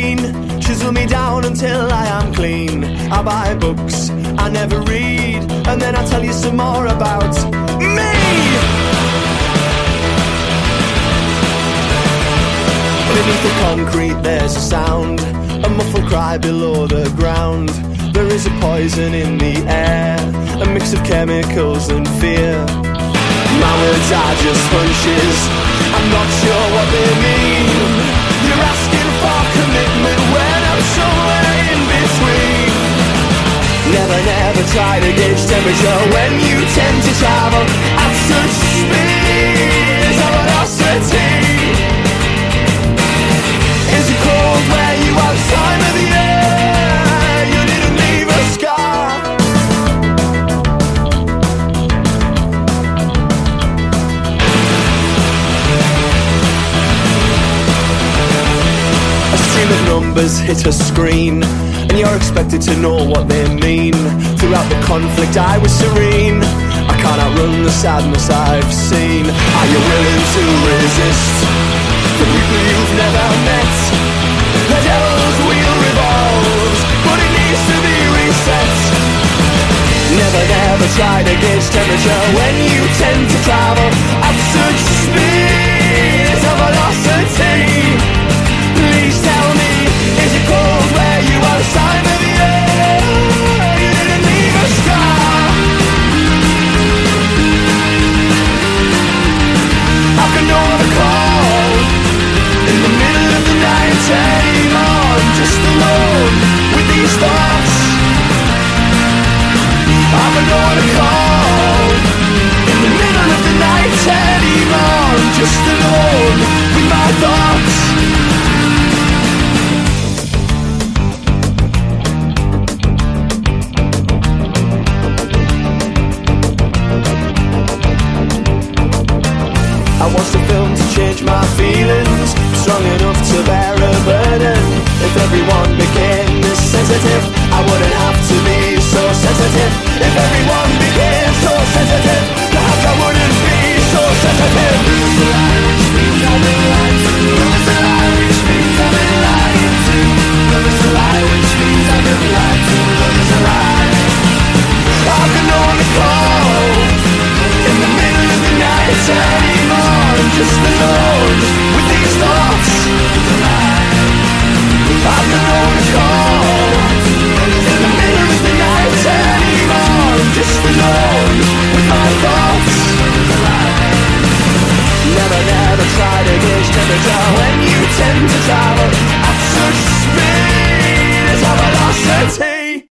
machine, chisel me down until I am clean. I buy books I never read, and then I tell you some more about me. Beneath the concrete there's a sound, a muffled cry below the ground. There is a poison in the air, a mix of chemicals and fear. My words are just hunches, I'm not sure what they mean. You're asking for commitment when I'm somewhere in between. Never try to gauge temperature when you tend to travel at such speeds of velocity. Is it cold where you are this time of the year? You didn't leave a scar. A stream of numbers hit a screen, and you're expected to know what they mean. Throughout the conflict I was serene, I can't outrun the sadness I've seen. Are you willing to resist the people you've never met? The devil's wheel revolves, but it needs to be reset. Never try to gauge temperature when you tend to travel at such speeds of velocity. Please tell me, is it cold where you are this time of the year? You didn't leave a scar. I can know the call in the middle of the night anymore. I'm just alone with these thoughts. I can know the call in the middle of the night anymore. I'm just alone with my thoughts. I watched the film to change my feelings.